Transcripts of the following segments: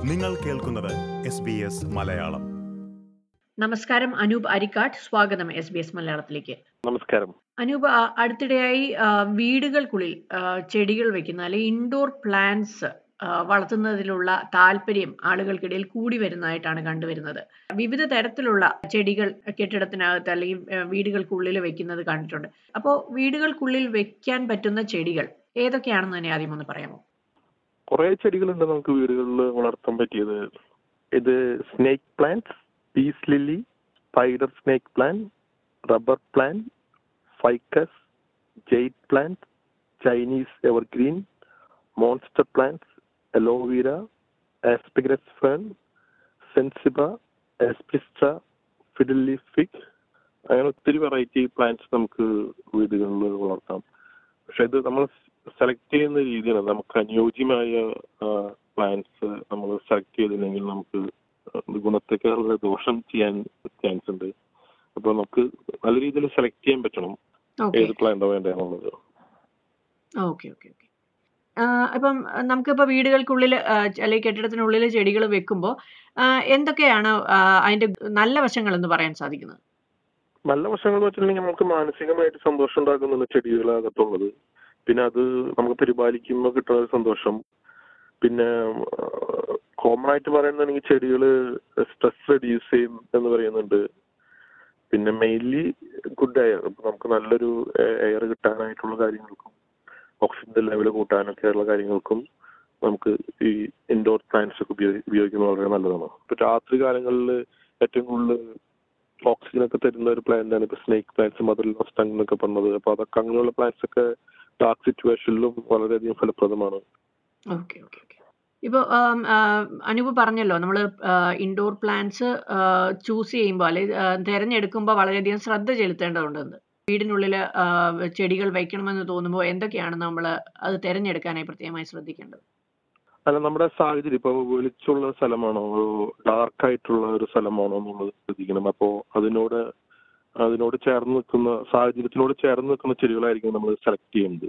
നിങ്ങൾ കേൾക്കുന്നത് SBS മലയാളം. നമസ്കാരം, അനൂപ് അരിക്കാട്. സ്വാഗതം SBS മലയാളത്തിലേക്ക്. നമസ്കാരം. അനൂപ്, അടുത്തിടെയായി വീടുകൾക്കുള്ളിൽ ചെടികൾ വെക്കുന്ന അല്ലെങ്കിൽ ഇൻഡോർ പ്ലാന്റ്സ് വളർത്തുന്നതിലുള്ള താല്പര്യം ആളുകൾക്കിടയിൽ കൂടി വരുന്നതായിട്ടാണ് കണ്ടുവരുന്നത്. വിവിധ തരത്തിലുള്ള ചെടികൾ കെട്ടിടത്തിനകത്ത് അല്ലെങ്കിൽ വീടുകൾക്കുള്ളിൽ വെക്കുന്നത് കണ്ടിട്ടുണ്ട്. അപ്പോൾ വീടുകൾക്കുള്ളിൽ വെക്കാൻ പറ്റുന്ന ചെടികൾ ഏതൊക്കെയാണെന്ന് തന്നെ ആദ്യം ഒന്ന് പറയാമോ? കുറെ ചെടികളുണ്ട് നമുക്ക് വീടുകളിൽ വളർത്താൻ പറ്റിയത്. ഇത് snake plant, peace lily, spider snake plant, rubber plant, ficus, jade plant, Chinese evergreen, monster plants, aloe vera, asparagus fern, സെൻസിബ, ആസ്പിസ്ട്ര, ഫിഡിൽ ലീഫ് ഫിഗ്, അങ്ങനെ ഒത്തിരി വെറൈറ്റി പ്ലാന്റ്സ് നമുക്ക് വീടുകളിൽ വളർത്താം. പക്ഷെ ഇത് നമ്മൾ സെലക്ട് ചെയ്യുന്ന രീതിയാണ്. നമുക്ക് അനുയോജ്യമായ പ്ലാന്റ്സ് നമ്മൾ സെലക്ട് ചെയ്തില്ലെങ്കിൽ നമുക്ക് ഗുണത്തെക്കാളുള്ള ദോഷം ചെയ്യാൻ ചാൻസ് ഉണ്ട്. അപ്പൊ നമുക്ക് നല്ല രീതിയിൽ സെലക്ട് ചെയ്യാൻ പറ്റണം ഏത് പ്ലാന്റോ വേണ്ടതെന്നുള്ളത്. Okay okay okay. അപ്പം നമുക്കിപ്പോൾ വീടുകൾക്കുള്ളിൽ അല്ലെങ്കിൽ കെട്ടിടത്തിനുള്ളിൽ ചെടികൾ വെക്കുമ്പോൾ എന്തൊക്കെയാണ് അതിന്റെ നല്ല വശങ്ങൾ എന്ന് പറയാൻ സാധിക്കുന്നത്? നല്ല വശങ്ങൾ എന്ന് വെച്ചിട്ടുണ്ടെങ്കിൽ നമുക്ക് മാനസികമായിട്ട് സന്തോഷം ഉണ്ടാക്കുന്ന ചെടികളകത്തുള്ളത്. പിന്നെ അത് നമുക്ക് പരിപാലിക്കുമ്പോൾ കിട്ടുന്ന ഒരു സന്തോഷം. പിന്നെ കോമൺ ആയിട്ട് പറയുന്നുണ്ടെങ്കിൽ ചെടികൾ സ്ട്രെസ് റെഡ്യൂസ് ചെയ്യും എന്ന് പറയുന്നുണ്ട്. പിന്നെ മെയിൻലി ഗുഡ് എയർ, നമുക്ക് നല്ലൊരു എയർ കിട്ടാനായിട്ടുള്ള കാര്യങ്ങൾക്കും ഓക്സിജൻ ലെവൽ കൂട്ടാനൊക്കെയുള്ള കാര്യങ്ങൾക്കും നമുക്ക് ഈ ഇൻഡോർ പ്ലാന്റ്സ് ഒക്കെ ഉപയോഗിക്കുന്നത് വളരെ നല്ലതാണ്. ഇപ്പൊ രാത്രി കാലങ്ങളിൽ ഏറ്റവും കൂടുതൽ ഓക്സിജൻ ഒക്കെ തരുന്ന ഒരു പ്ലാന്റ് ആണ് ഇപ്പൊ snake plants, mother law's tongue എന്നൊക്കെ പറഞ്ഞത്. അപ്പൊ അതൊക്കെ അങ്ങനെയുള്ള പ്ലാന്റ്സ് ഒക്കെ ഡാർക്ക് സിറ്റുവേഷനിലും വളരെയധികം ഫലപ്രദമാണ്. Okay okay okay. ഇപ്പോൾ അനൂപ് പറഞ്ഞല്ലോ, നമ്മൾ ഇൻഡോർ പ്ലാന്റ്സ് ചൂസ് ചെയ്യുമ്പോൾ അല്ലെങ്കിൽ തിരഞ്ഞെടുക്കുമ്പോൾ വളരെയധികം ശ്രദ്ധ ചെലുത്തേണ്ടതുണ്ടെന്ന്. വീടിനുള്ളിൽ ചെടികൾ വയ്ക്കണമെന്ന് തോന്നുമ്പോൾ എന്തൊക്കെയാണ് നമ്മൾ അത് തിരഞ്ഞെടുക്കാനായി പ്രത്യേകമായി ശ്രദ്ധിക്കേണ്ടത്? അല്ല, നമ്മുടെ സാഹചര്യം ഇപ്പൊ വെളിച്ചുള്ള സ്ഥലമാണോ ഡാർക്ക് ഒരു സ്ഥലമാണോ എന്നുള്ളത് ശ്രദ്ധിക്കണം. അപ്പോ അതിനോട് ചേർന്ന് നിൽക്കുന്ന സാഹചര്യത്തിനോട് ചേർന്ന് നിൽക്കുന്ന ചെടികളായിരിക്കും നമ്മൾ സെലക്ട് ചെയ്യുന്നത്.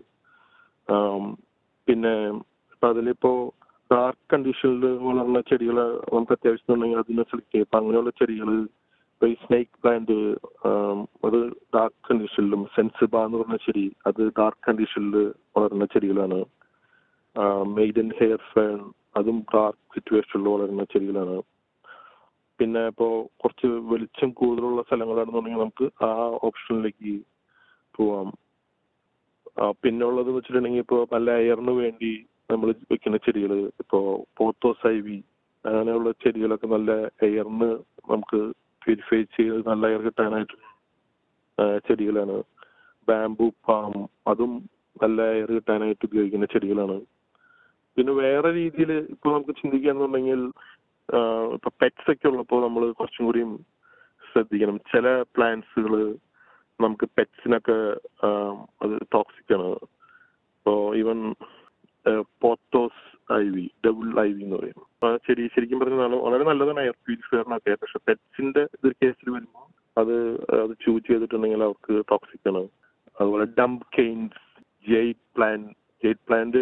പിന്നെ ഇപ്പൊ അതിലിപ്പോ ഡാർക്ക് കണ്ടീഷനിൽ വളർന്ന ചെടികൾ നമുക്ക് അത്യാവശ്യം ഉണ്ടെങ്കിൽ അതിനെ സെലക്ട് ചെയ്യും. അപ്പൊ അങ്ങനെയുള്ള ചെടികൾ ഇപ്പൊ ഈ സ്നേക്ക് പ്ലാന്റ് അത് ഡാർക്ക് കണ്ടീഷനിലും, സെൻസിബ എന്ന് പറഞ്ഞ ചെടി അത് ഡാർക്ക് കണ്ടീഷനിൽ വളരുന്ന ചെടികളാണ്. മെയ്ഡൻ ഹെയർ ഫേൺ അതും ഡാർക്ക് സിറ്റുവേഷനിൽ വളരുന്ന ചെടികളാണ്. പിന്നെ ഇപ്പോൾ കുറച്ച് വെളിച്ചം കൂടുതലുള്ള സ്ഥലങ്ങളാണെന്നുണ്ടെങ്കിൽ നമുക്ക് ആ ഓപ്ഷനിലേക്ക് പോവാം. പിന്നെ ഉള്ളത് വെച്ചിട്ടുണ്ടെങ്കിൽ ഇപ്പോൾ നല്ല എയറിന് വേണ്ടി നമ്മൾ വെക്കുന്ന ചെടികൾ, ഇപ്പോൾ പോത്തോസ് ഐവി അങ്ങനെയുള്ള ചെടികളൊക്കെ നല്ല എയറിന് നമുക്ക് പ്യൂരിഫൈ ചെയ്ത് നല്ല എയർ കിട്ടാനായിട്ട് ചെടികളാണ്. ബാംബു പാം അതും നല്ല എയർ കിട്ടാനായിട്ട് ഉപയോഗിക്കുന്ന ചെടികളാണ്. പിന്നെ വേറെ രീതിയിൽ ഇപ്പോൾ നമുക്ക് ചിന്തിക്കുകയാണെന്നുണ്ടെങ്കിൽ ഇപ്പൊ പെറ്റ്സ് ഒക്കെ ഉള്ളപ്പോൾ നമ്മൾ കുറച്ചും കൂടിയും ശ്രദ്ധിക്കണം. ചില പ്ലാന്റ്സുകൾ നമുക്ക് പെറ്റ്സിനൊക്കെ അത് ടോക്സിക് ആണ്. ഇപ്പോൾ even pothos ivy, double ivy എന്ന് പറയും. ചെടി ശരിക്കും പറഞ്ഞാൽ വളരെ നല്ലതാണ് എയർ പ്യൂരിഫയറിനൊക്കെ. പക്ഷെ പെറ്റ്സിന്റെ ഒരു കേസിൽ വരുമ്പോൾ അത് ചൂസ് ചെയ്തിട്ടുണ്ടെങ്കിൽ അവർക്ക് ടോക്സിക് ആണ്. അതുപോലെ ഡംപ് കെയിൻസ്, ജെയ്ഡ് പ്ലാന്റ്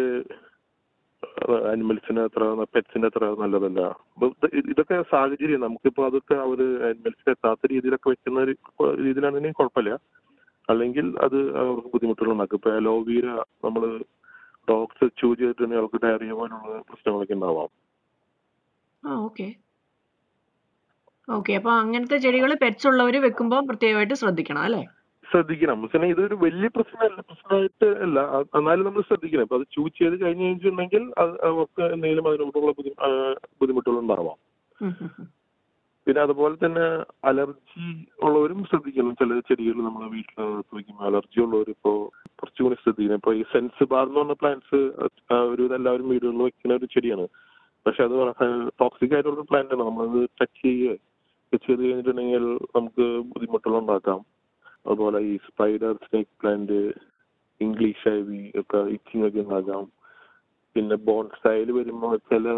അനിമൽസിന് പെറ്റ്സിന് അത്ര നല്ലതല്ല. ഇതൊക്കെ സാഹചര്യം. നമുക്കിപ്പോ അതൊക്കെ അവര് അനിമൽസിന് എത്താത്ത രീതിയിലൊക്കെ വെക്കുന്ന ഒരു രീതിയിലാണെങ്കിൽ കുഴപ്പമില്ല. അല്ലെങ്കിൽ അത് അവർക്ക് ബുദ്ധിമുട്ടുകളുണ്ടാക്കും. ഇപ്പൊ അലോവീര നമ്മള് ഡോഗ്സ് ചൂസ് ചെയ്തിട്ടുണ്ടെങ്കിൽ അവർക്ക് ഡയറിയ പോലുള്ള പ്രശ്നങ്ങളൊക്കെ ഉണ്ടാവാം. Okay okay. അപ്പൊ അങ്ങനത്തെ ചെടികൾ പെറ്റ്സ് ഉള്ളവർ വെക്കുമ്പോൾ പ്രത്യേകമായിട്ട് ശ്രദ്ധിക്കണം അല്ലേ? ശ്രദ്ധിക്കണം. പക്ഷേ ഇതൊരു വലിയ പ്രശ്നമായിട്ട് അല്ല, എന്നാലും നമ്മൾ ശ്രദ്ധിക്കണം. അപ്പൊ അത് ചൂസ് ചെയ്ത് കഴിഞ്ഞിട്ടുണ്ടെങ്കിൽ അവർക്ക് എന്തെങ്കിലും അതിനോടുള്ള ബുദ്ധിമുട്ടുകൾ ഉണ്ടാവാം. പിന്നെ അതുപോലെ തന്നെ അലർജി ഉള്ളവരും ശ്രദ്ധിക്കണം. ചില ചെടികൾ നമ്മൾ വീട്ടിൽ വയ്ക്കുമ്പോൾ അലർജി ഉള്ളവർ ഇപ്പോൾ കുറച്ചുകൂടി ശ്രദ്ധിക്കണം. ഇപ്പൊ ഈ സെൻസിബാർ എന്ന് പറഞ്ഞ പ്ലാന്റ്സ് എല്ലാവരും വീടുകളിൽ വെക്കുന്ന ഒരു ചെടിയാണ്. പക്ഷെ അത് ടോക്സിക് ആയിട്ടുള്ള പ്ലാന്റ് ആണ്. നമ്മളത് ടച്ച് ചെയ്ത് കഴിഞ്ഞിട്ടുണ്ടെങ്കിൽ നമുക്ക് ബുദ്ധിമുട്ടുകൾ ഉണ്ടാക്കാം. അതുപോലെ ഈ spider snake plant, English ivy ഒക്കെ ഇച്ചിങ് ഒക്കെ ഉണ്ടാക്കാം. പിന്നെ ബോൺസായിൽ വരുമ്പോൾ ചില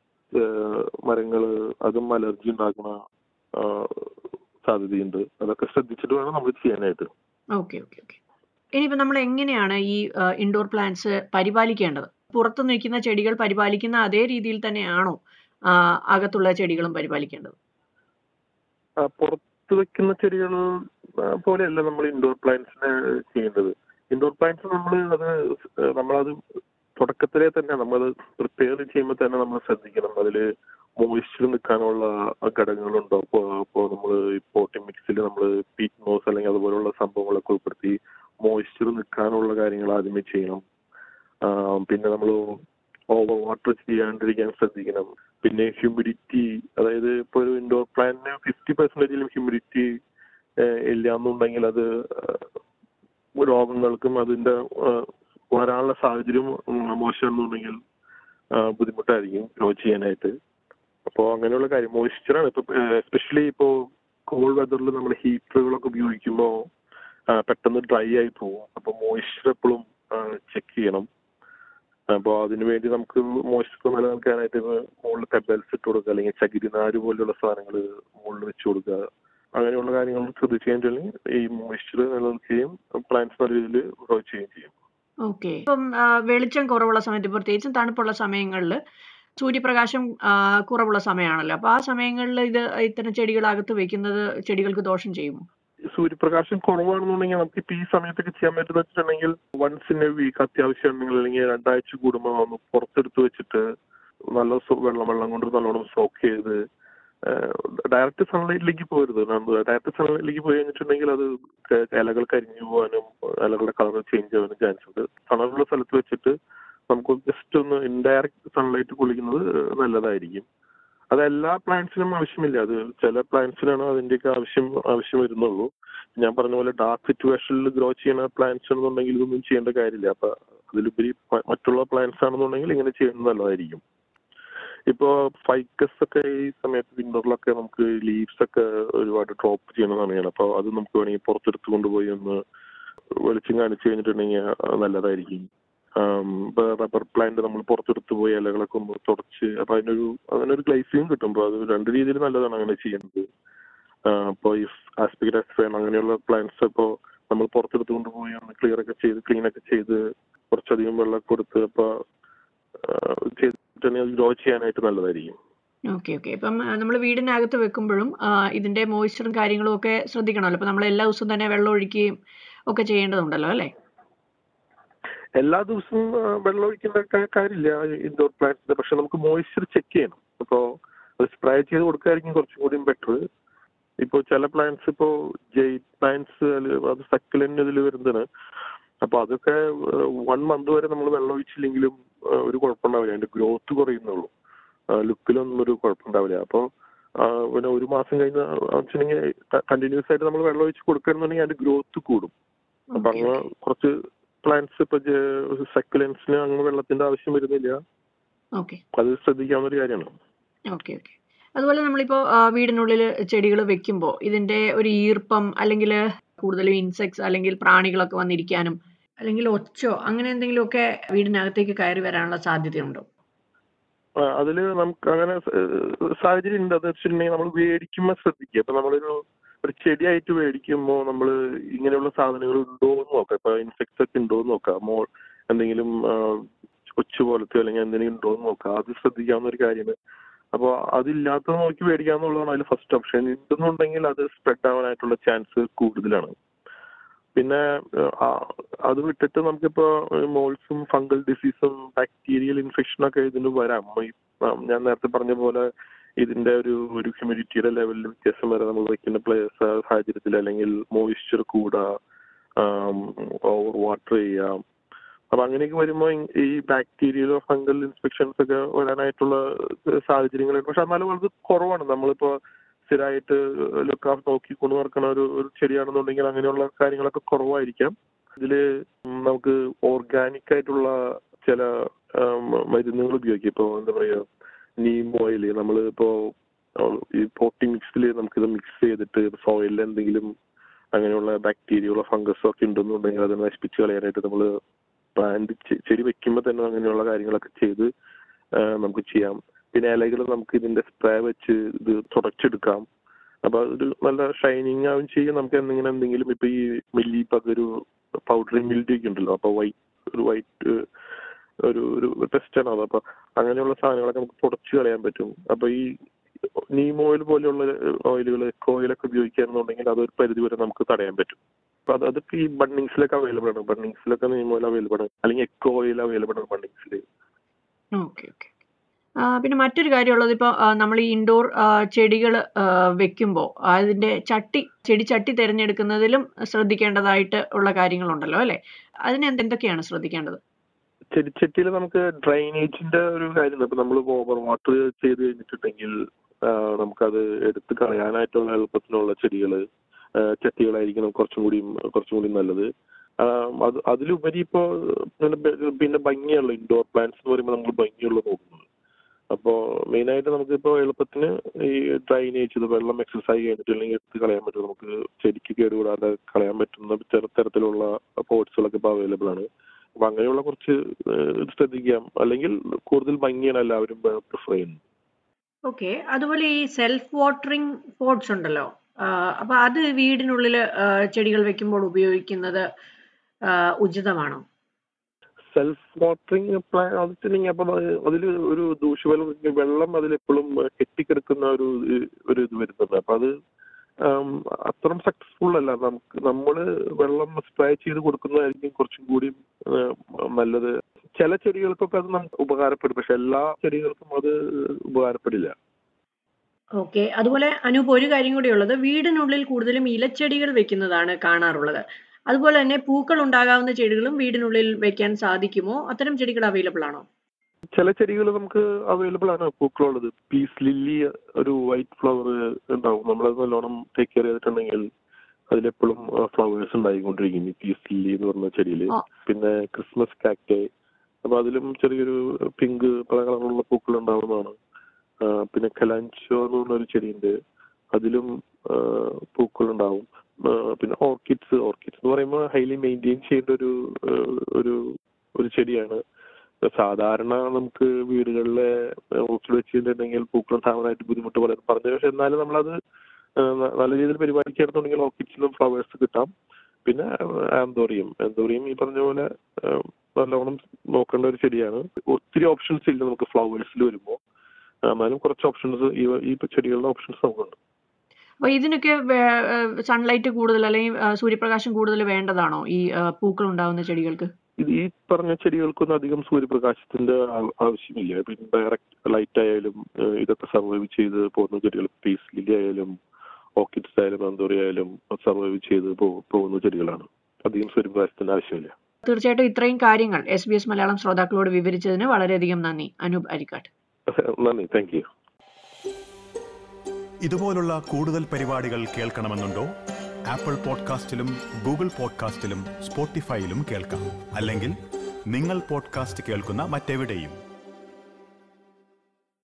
മരങ്ങള് അതും അലർജി ഉണ്ടാക്കുന്ന സാധ്യതയുണ്ട്. അതൊക്കെ ശ്രദ്ധിച്ചിട്ട് വേണം നമ്മൾ ചെയ്യാനായിട്ട്. Okay okay okay. ഇനിയിപ്പോൾ നമ്മൾ എങ്ങനെയാണ് ഈ ഇൻഡോർ പ്ലാന്റ്സ് പരിപാലിക്കേണ്ടത്? പുറത്ത് നിൽക്കുന്ന ചെടികൾ പരിപാലിക്കുന്ന അതേ രീതിയിൽ തന്നെയാണോ അകത്തുള്ള ചെടികളും പരിപാലിക്കേണ്ടത്? പുറത്ത് വെക്കുന്ന ചെടികൾ പോലെയല്ല നമ്മൾ ഇൻഡോർ പ്ലാന്റ്സിനെ ചെയ്യേണ്ടത്. ഇൻഡോർ പ്ലാന്റ്സ് നമ്മളത് തുടക്കത്തിലെ തന്നെ നമ്മൾ പ്രിപ്പയർ ചെയ്യുമ്പോൾ തന്നെ നമ്മൾ ശ്രദ്ധിക്കണം. അതിൽ മോയിസ്ചർ നിൽക്കാനുള്ള ഘടകങ്ങളുണ്ടോ? ഇപ്പോൾ നമ്മൾ പോട്ടിംഗ് മിക്സിൽ നമ്മൾ പീറ്റ് മോസ് അല്ലെങ്കിൽ അതുപോലുള്ള സംഭവങ്ങളൊക്കെ ഉൾപ്പെടുത്തി മോയിസ്ചർ നിൽക്കാനുള്ള കാര്യങ്ങൾ ആദ്യമേ ചെയ്യണം. പിന്നെ നമ്മൾ ഓവർ വാട്ടർ ചെയ്യാണ്ടിരിക്കാൻ ശ്രദ്ധിക്കണം. പിന്നെ ഹ്യൂമിഡിറ്റി, അതായത് ഇപ്പോൾ ഒരു ഇൻഡോർ പ്ലാന്റിന് 50% ഹ്യൂമിഡിറ്റി ഇല്ല എന്നുണ്ടെങ്കിൽ അത് രോഗങ്ങൾക്കും അതിന്റെ വരാനുള്ള സാഹചര്യം മോശമെന്നുണ്ടെങ്കിൽ ബുദ്ധിമുട്ടായിരിക്കും ഗ്രോ ചെയ്യാനായിട്ട്. അപ്പോൾ അങ്ങനെയുള്ള കാര്യം മോയ്സ്ചറാണ്. ഇപ്പൊ എസ്പെഷ്യലി ഇപ്പോൾ കോൾഡ് വെതറിൽ നമ്മൾ ഹീറ്ററുകളൊക്കെ ഉപയോഗിക്കുമ്പോൾ പെട്ടെന്ന് ഡ്രൈ ആയി പോകും. അപ്പോൾ മോയ്സ്ചർ എപ്പോഴും ചെക്ക് ചെയ്യണം. അപ്പോൾ അതിനുവേണ്ടി നമുക്ക് മോയ്സ്ചർ നിലനിൽക്കാനായിട്ട് മുകളിൽ പെബൽസ് ഇട്ട് കൊടുക്കുക, അല്ലെങ്കിൽ ചകിരിനാര് പോലെയുള്ള സാധനങ്ങൾ മുകളിൽ വെച്ച് കൊടുക്കുക. അങ്ങനെയുള്ള കാര്യങ്ങൾ ശ്രദ്ധിച്ചു കഴിഞ്ഞിട്ടുണ്ടെങ്കിൽ ഈ മോയ്സ്ചർ നിലനിൽക്കുകയും പ്ലാന്റ്സ് നല്ല രീതിയിൽ ഗ്രോ ചെയ്യുകയും ചെയ്യും. ഓക്കെ. ഇപ്പം വെളിച്ചം കുറവുള്ള സമയത്ത്, പ്രത്യേകിച്ചും തണുപ്പുള്ള സമയങ്ങളിൽ സൂര്യപ്രകാശം കുറവുള്ള സമയമാണല്ലോ. അപ്പൊ ആ സമയങ്ങളിൽ ഇത്തരം ചെടികൾ അകത്ത് വെക്കുന്നത് ചെടികൾക്ക് ദോഷം ചെയ്യുമോ? സൂര്യപ്രകാശം കുറവാണെന്നുണ്ടെങ്കിൽ നമുക്ക് ഇപ്പൊ ഈ സമയത്തൊക്കെ ചെയ്യാൻ പറ്റുന്ന വെച്ചിട്ടുണ്ടെങ്കിൽ വൺസ് ഇൻ എ വീക്ക് അത്യാവശ്യം ഉണ്ടെങ്കിൽ, അല്ലെങ്കിൽ 2 ആഴ്ച കൂടുമ്പോൾ ഒന്ന് പുറത്തെടുത്ത് വെച്ചിട്ട് നല്ല വെള്ളം കൊണ്ട് നല്ലോണം സോക്ക് ചെയ്ത് ഡയറക്റ്റ് സൺലൈറ്റിലേക്ക് പോകരുത്. ഡയറക്റ്റ് സൺലൈറ്റിലേക്ക് പോയി കഴിഞ്ഞിട്ടുണ്ടെങ്കിൽ അത് ഇലകൾ കരിഞ്ഞു പോകാനും ഇലകളുടെ കളർ ചേഞ്ച് ആവാനും ചാൻസ് ഉണ്ട്. തണലുള്ള സ്ഥലത്ത് വെച്ചിട്ട് നമുക്ക് ജസ്റ്റ് ഒന്ന് ഇൻഡയറക്റ്റ് സൺലൈറ്റ് കൊള്ളിക്കുന്നത് നല്ലതായിരിക്കും. അത് എല്ലാ പ്ലാന്റ്സിനും ആവശ്യമില്ല. അത് ചില പ്ലാന്റ്സിനാണ് അതിന്റെയൊക്കെ ആവശ്യം വരുന്നുള്ളൂ. ഞാൻ പറഞ്ഞ പോലെ ഡാർക്ക് സിറ്റുവേഷനിൽ ഗ്രോ ചെയ്യുന്ന പ്ലാന്റ്സ് എന്നുണ്ടെങ്കിൽ ഇതൊന്നും ചെയ്യേണ്ട കാര്യമില്ല. അപ്പൊ അതിലുപരി മറ്റുള്ള പ്ലാന്റ്സ് ആണെന്നുണ്ടെങ്കിൽ ഇങ്ങനെ ചെയ്യുന്നത് നല്ലതായിരിക്കും. ഇപ്പോ ഫൈക്കസ് ഒക്കെ ഈ സമയത്ത് വിന്ററിലൊക്കെ നമുക്ക് ലീവ്സ് ഒക്കെ ഒരുപാട് ഡ്രോപ്പ് ചെയ്യുന്ന സമയമാണ്. അപ്പോൾ അത് നമുക്ക് വേണമെങ്കിൽ പുറത്തെടുത്ത് കൊണ്ടുപോയി ഒന്ന് വെളിച്ചം കാണിച്ചു കഴിഞ്ഞിട്ടുണ്ടെങ്കിൽ നല്ലതായിരിക്കും. റബ്ബർ പ്ലാന്റ് നമ്മൾ പുറത്തെടുത്ത് പോയി ഇലകളൊക്കെ ഒന്ന് തുടച്ച്, അപ്പൊ അതിനൊരു ഗ്ലേസിങ് കിട്ടുമ്പോൾ അത് 2 രീതിയിൽ നല്ലതാണ് അങ്ങനെ ചെയ്യുന്നത്. ഇപ്പോൾ ഈ ആസ്പിഗസ് അങ്ങനെയുള്ള പ്ലാന്റ്സ് ഇപ്പോൾ നമ്മൾ പുറത്തെടുത്ത് കൊണ്ടുപോയി ഒന്ന് ക്ലീൻ ഒക്കെ ചെയ്ത് കുറച്ചധികം വെള്ളം കൊടുത്ത് അപ്പോൾ ചെയ്തിട്ടുണ്ടെങ്കിൽ ഗ്രോ ചെയ്യാനായിട്ട് നല്ലതായിരിക്കും. ഓക്കെ. ഇപ്പം നമ്മൾ വീടിനകത്ത് വെക്കുമ്പോഴും ഇതിന്റെ മോയ്സ്ചറും കാര്യങ്ങളും ഒക്കെ ശ്രദ്ധിക്കണമല്ലോ. അപ്പൊ നമ്മൾ എല്ലാ ദിവസവും തന്നെ വെള്ളം ഒഴിക്കുകയും ഒക്കെ ചെയ്യേണ്ടതുണ്ടല്ലോ, അല്ലേ? എല്ലാ ദിവസവും വെള്ളം ഒഴിക്കേണ്ട കാര്യമില്ല ഇൻഡോർ പ്ലാന്റ്സിന്. പക്ഷെ നമുക്ക് മോയ്സ്ചർ ചെക്ക് ചെയ്യണം. അപ്പോൾ അത് സ്പ്രേ ചെയ്ത് കൊടുക്കായിരിക്കും കുറച്ചും കൂടിയും ബെറ്റർ. ഇപ്പോൾ ചില പ്ലാന്റ്സ്, ഇപ്പോൾ ജെയ്ഡ് പ്ലാന്റ്സ് അത് സക്കലന്റ് ഇതിൽ വരുന്നതാണ്. അപ്പൊ അതൊക്കെ 1 month വരെ നമ്മൾ വെള്ളം ഒഴിച്ചില്ലെങ്കിലും ഒരു കുഴപ്പമുണ്ടാവില്ല. അതിന്റെ ഗ്രോത്ത് കുറയുന്നുള്ളൂ, ലുക്കിലൊന്നും ഒരു കുഴപ്പമുണ്ടാവില്ല. അപ്പോൾ പിന്നെ 1 മാസം കഴിഞ്ഞ് വെച്ചിട്ടുണ്ടെങ്കിൽ കണ്ടിന്യൂസ് ആയിട്ട് നമ്മൾ വെള്ളം ഒഴിച്ച് കൊടുക്കുകയാണെന്നുണ്ടെങ്കിൽ അതിന്റെ ഗ്രോത്ത് കൂടും. അപ്പൊ അങ്ങനെ കുറച്ച് പ്ലാന്റ്സ് ഇപ്പൊ സക്കുലൻസിന് അങ്ങനെ വെള്ളത്തിന്റെ ആവശ്യം വരുന്നില്ല. അത് ശ്രദ്ധിക്കാവുന്ന ഒരു കാര്യമാണ്. ഓക്കെ. അതുപോലെ നമ്മളിപ്പോ വീടിനുള്ളിൽ ചെടികൾ വെക്കുമ്പോൾ ഇതിന്റെ ഒരു ഈർപ്പം, അല്ലെങ്കിൽ കൂടുതലും ഇൻസെക്ട്സ് അല്ലെങ്കിൽ പ്രാണികളൊക്കെ വന്നിരിക്കാനും, അല്ലെങ്കിൽ ഒച്ചോ അങ്ങനെ എന്തെങ്കിലുമൊക്കെ വീടിനകത്തേക്ക് കയറി വരാനുള്ള സാധ്യതയുണ്ടോ? അതില് നമുക്ക് അങ്ങനെ സാഹചര്യം ഉണ്ട്. അത് വെച്ചിട്ടുണ്ടെങ്കിൽ നമ്മൾ മേടിക്കുമ്പോൾ ശ്രദ്ധിക്കുക. ഇപ്പൊ നമ്മളൊരു ചെടിയായിട്ട് മേടിക്കുമ്പോൾ നമ്മൾ ഇങ്ങനെയുള്ള സാധനങ്ങൾ ഉണ്ടോ എന്ന് നോക്കാം. ഇപ്പൊ ഇൻസെക്ട്സ് ഒക്കെ ഉണ്ടോ എന്ന് നോക്കാം. എന്തെങ്കിലും ഒച്ചു പോലത്തെ അല്ലെങ്കിൽ എന്തെങ്കിലും ഉണ്ടോ എന്ന് നോക്കാം. അത് ശ്രദ്ധിക്കാവുന്ന ഒരു കാര്യമാണ്. അപ്പോൾ അതില്ലാത്തത് നോക്കി മേടിക്കാന്നുള്ളതാണ് അതിൽ ഫസ്റ്റ് ഓപ്ഷൻ. ഉണ്ടെന്നുണ്ടെങ്കിൽ അത് സ്പ്രെഡ് ആവാനായിട്ടുള്ള ചാൻസ് കൂടുതലാണ്. പിന്നെ അത് വിട്ടിട്ട് നമുക്കിപ്പോ മോൾസും ഫംഗൽ ഡിസീസും ബാക്ടീരിയൽ ഇൻഫെക്ഷനൊക്കെ ഇതിന് വരാം. ഞാൻ നേരത്തെ പറഞ്ഞ പോലെ ഇതിന്റെ ഒരു ഹ്യൂമിഡിറ്റിയുടെ ലെവലിൽ വ്യത്യാസം വരെ നമ്മൾ വെക്കുന്ന സാഹചര്യത്തിൽ, അല്ലെങ്കിൽ മോയ്സ്ചർ കൂടുക, ഓവർ വാട്ടർ ചെയ്യാം. അപ്പൊ അങ്ങനെയൊക്കെ വരുമ്പോൾ ഈ ബാക്ടീരിയലോ ഫംഗൽ ഇൻഫെക്ഷൻസ് ഒക്കെ വരാനായിട്ടുള്ള സാഹചര്യങ്ങളുണ്ട്. പക്ഷെ എന്നാലും അത് കുറവാണ്. നമ്മളിപ്പോ സ്ഥിരമായിട്ട് നോക്കി കൊണ്ടു നടക്കുന്ന ഒരു ചെടിയാണെന്നുണ്ടെങ്കിൽ അങ്ങനെയുള്ള കാര്യങ്ങളൊക്കെ കുറവായിരിക്കാം. ഇതില് നമുക്ക് ഓർഗാനിക് ആയിട്ടുള്ള ചില മരുന്നുകൾ ഉപയോഗിക്കും. ഇപ്പോൾ എന്താ പറയുക, നീം ഓയിൽ നമ്മളിപ്പോ ഈ പോട്ടിംഗ് മിക്സിൽ നമുക്കിത് മിക്സ് ചെയ്തിട്ട് സോയിലിൽ എന്തെങ്കിലും അങ്ങനെയുള്ള ബാക്ടീരിയകളോ ഫംഗസോ ഒക്കെ ഉണ്ടെന്നുണ്ടെങ്കിൽ അത് നശിപ്പിച്ച് കളയാനായിട്ട് നമ്മൾ പ്ലാന്റ് ചെടി വെക്കുമ്പോൾ തന്നെ അങ്ങനെയുള്ള കാര്യങ്ങളൊക്കെ ചെയ്ത് നമുക്ക് ചെയ്യാം. പിന്നെ ഇലകൾ നമുക്ക് ഇതിന്റെ സ്പ്രേ വെച്ച് ഇത് തുടച്ചെടുക്കാം. അപ്പൊ ഒരു നല്ല ഷൈനിങ് ആവും ചെയ്യും. നമുക്ക് എന്തെങ്കിലും ഇപ്പൊ ഈ മില്ലി പകരു പൗഡറി മിൽഡി ഒക്കെ ഉണ്ടല്ലോ, അപ്പൊ വൈറ്റ് ഒരു ഒരു ടെസ്റ്റാണ് അത്. അപ്പൊ അങ്ങനെയുള്ള സാധനങ്ങളൊക്കെ നമുക്ക് തുടച്ചു കളയാൻ പറ്റും. അപ്പൊ ഈ നീം ഓയിൽ പോലെയുള്ള ഓയിലുകൾ, എക്കോ ഓയിലൊക്കെ ഉപയോഗിക്കുകയാണെന്നുണ്ടെങ്കിൽ അതൊരു പരിധി വരെ നമുക്ക് തടയാൻ പറ്റും. അപ്പൊ അതൊക്കെ ഈ ബണ്ണിങ്സിലൊക്കെ അവൈലബിൾ ആണ്. ബണ്ണിങ്സിലൊക്കെ നീം ഓയിൽ അവൈലബിൾ ആണ്, അല്ലെങ്കിൽ എക്കോ ഓയിൽ അവൈലബിൾ ആണ് ബണ്ണിങ്സിൽ. ഓക്കെ. പിന്നെ മറ്റൊരു കാര്യമുള്ളത്, ഇപ്പോൾ നമ്മൾ ഈ ഇൻഡോർ ചെടികൾ വെക്കുമ്പോൾ അതിന്റെ ചെടിച്ചട്ടി തിരഞ്ഞെടുക്കുന്നതിലും ശ്രദ്ധിക്കേണ്ടതായിട്ട് ഉള്ള കാര്യങ്ങളുണ്ടല്ലോ അല്ലേ? അതിന് എന്തൊക്കെയാണ് ശ്രദ്ധിക്കേണ്ടത്? ചെടിച്ചട്ടിയിൽ നമുക്ക് ഡ്രൈനേജിന്റെ ഒരു കാര്യം. ഇപ്പൊ നമ്മൾ ഓവർ വാട്ടർ ചെയ്ത് കഴിഞ്ഞിട്ടുണ്ടെങ്കിൽ നമുക്കത് എടുത്ത് കളയാനായിട്ടുള്ള എളുപ്പത്തിനുള്ള ചട്ടികളായിരിക്കണം കുറച്ചും കൂടി നല്ലത്. അതിലുപരി ഇപ്പോ പിന്നെ ഭംഗിയുള്ള ഇൻഡോർ പ്ലാന്റ്സ് എന്ന് പറയുമ്പോൾ നമ്മൾ ഭംഗിയുള്ള നോക്കുന്നത്. അപ്പോൾ മെയിനായിട്ട് നമുക്കിപ്പോൾ എളുപ്പത്തിന് ഈ ഡ്രൈനേജ്, വെള്ളം എക്സസ് ആയി കഴിഞ്ഞിട്ടുണ്ടെങ്കിൽ എടുത്ത് കളയാൻ പറ്റും. നമുക്ക് ചെടിക്ക് കേടുകൂടാതെ കളയാൻ പറ്റുന്ന തരത്തിലുള്ള പോട്ട്സുകളൊക്കെ ഇപ്പോൾ അവൈലബിൾ ആണ്. അപ്പൊ അങ്ങനെയുള്ള കുറച്ച് ശ്രദ്ധിക്കാം. അല്ലെങ്കിൽ കൂടുതൽ ഭംഗിയാണ് എല്ലാവരും പ്രിഫർ ചെയ്യുന്നത്. ഓക്കെ. അതുപോലെ ഈ സെൽഫ് വാട്ടറിംഗ് പോട്ട്സ് ഉണ്ടല്ലോ, അപ്പൊ അത് വീടിനുള്ളിൽ ചെടികൾ വെക്കുമ്പോൾ ഉപയോഗിക്കുന്നത് ഉചിതമാണോ? സെൽഫ് വാട്ടറിങ് പ്ലാൻ അതിട്ടുണ്ടെങ്കിൽ അപ്പം അതിൽ ഒരു ദൂഷ്യഫലം, വെള്ളം അതിലെപ്പോഴും കെട്ടിക്കിടക്കുന്ന ഒരു ഇത് വരുന്നുണ്ട്. അപ്പൊ അത് അത്രയും സക്സസ്ഫുൾ അല്ല. നമ്മള് വെള്ളം സ്പ്രേ ചെയ്ത് കൊടുക്കുന്നതായിരിക്കും കുറച്ചും കൂടി നല്ലത്. ചില ചെടികൾക്കൊക്കെ അത് നമുക്ക് ഉപകാരപ്പെടും, പക്ഷെ എല്ലാ ചെടികൾക്കും അത് ഉപകാരപ്പെടില്ല. ഓക്കെ. അതുപോലെ അനൂപ്, ഒരു കാര്യം കൂടി ഉള്ളത്, വീടിനുള്ളിൽ കൂടുതലും ഇലച്ചെടികൾ വെക്കുന്നതാണ് കാണാറുള്ളത്. അതുപോലെ തന്നെ പൂക്കൾ ഉണ്ടാകാവുന്ന ചെടികളും വീടിനുള്ളിൽ വെക്കാൻ സാധിക്കുമോ? അത്തരം ചെടികൾ അവൈലബിൾ ആണോ? ചില ചെടികൾ നമുക്ക് അവൈലബിൾ ആണ് പൂക്കളുള്ളത്. പീസ് ലില്ലി, ഒരു വൈറ്റ് ഫ്ലവർ ഉണ്ടാവും. നമ്മളത് നല്ലോണം ടേക്ക് കെയർ ചെയ്തിട്ടുണ്ടെങ്കിൽ അതിലെപ്പോഴും ഫ്ലവേഴ്സ് ഉണ്ടായിക്കൊണ്ടിരിക്കും ഈ പീസ് ലില്ലി എന്ന് പറഞ്ഞ ചെടിയിൽ. പിന്നെ ക്രിസ്മസ് കാക്ടേ, അപ്പൊ അതിലും ചെറിയൊരു പിങ്ക് പല കളറുള്ള പൂക്കൾ ഉണ്ടാവുന്നതാണ്. പിന്നെ കലാൻചോ എന്ന് പറഞ്ഞൊരു ചെടിയുണ്ട്, അതിലും പൂക്കൾ ഉണ്ടാവും. പിന്നെ ഓർക്കിഡ്സ് എന്ന് പറയുമ്പോൾ ഹൈലി മെയിൻറ്റെയിൻ ചെയ്യേണ്ട ഒരു ചെടിയാണ്. സാധാരണ നമുക്ക് വീടുകളിലെ ഓർക്കിഡ് വെച്ചിട്ടുണ്ടെങ്കിൽ പൂക്കൾ ഉണ്ടാവാനായിട്ട് ബുദ്ധിമുട്ട് പറഞ്ഞു. പക്ഷെ എന്നാലും നമ്മളത് നല്ല രീതിയിൽ പരിപാലിക്കുകയാണെന്നുണ്ടെങ്കിൽ ഓർക്കിഡ്സിലും ഫ്ലവേഴ്സ് കിട്ടാം. പിന്നെ ആന്തോറിയം ഈ പറഞ്ഞ പോലെ നല്ലോണം നോക്കേണ്ട ഒരു ചെടിയാണ്. ഒത്തിരി ഓപ്ഷൻസ് ഇല്ല നമുക്ക് ഫ്ലവേഴ്സിൽ വരുമ്പോൾ, എന്നാലും കുറച്ച് ഓപ്ഷൻസ് ഈ ചെടികളുടെ ഓപ്ഷൻസ് നമുക്കുണ്ട്. അപ്പൊ ഇതിനൊക്കെ സൺലൈറ്റ് കൂടുതൽ അല്ലെങ്കിൽ സൂര്യപ്രകാശം കൂടുതൽ വേണ്ടതാണോ ഈ പൂക്കൾ ഉണ്ടാവുന്ന ചെടികൾക്ക്? ഈ പറഞ്ഞ ചെടികൾക്കൊന്നും അധികം സൂര്യപ്രകാശത്തിന്റെ ആവശ്യമില്ല. പിന്നെ ഡയറക്റ്റ് ലൈറ്റ് ആയാലും ഇതൊക്കെ സർവൈവ് ചെയ്ത് പോകുന്ന ചെടികൾ, പീസ് ലില്ലി ആയാലും ഓർക്കിഡ്സ് ആയാലും ആന്തോറിയ ആയാലും സർവൈവ് ചെയ്ത് പോകുന്ന ചെടികളാണ്. അധികം സൂര്യപ്രകാശത്തിന്റെ ആവശ്യമില്ല. തീർച്ചയായിട്ടും ഇത്രയും കാര്യങ്ങൾ SBS മലയാളം ശ്രോതാക്കളോട് വിവരിച്ചതിന് വളരെയധികം നന്ദി അനൂപ് അരിക്കാട്ട്. നന്ദി, താങ്ക് യു. ഇതുപോലുള്ള കൂടുതൽ പരിപാടികൾ കേൾക്കണമെന്നുണ്ടോ? ആപ്പിൾ പോഡ്കാസ്റ്റിലും ഗൂഗിൾ പോഡ്കാസ്റ്റിലും സ്പോട്ടിഫൈയിലും കേൾക്കാം. അല്ലെങ്കിൽ നിങ്ങൾ പോഡ്കാസ്റ്റ് കേൾക്കുന്ന മറ്റെവിടെയും.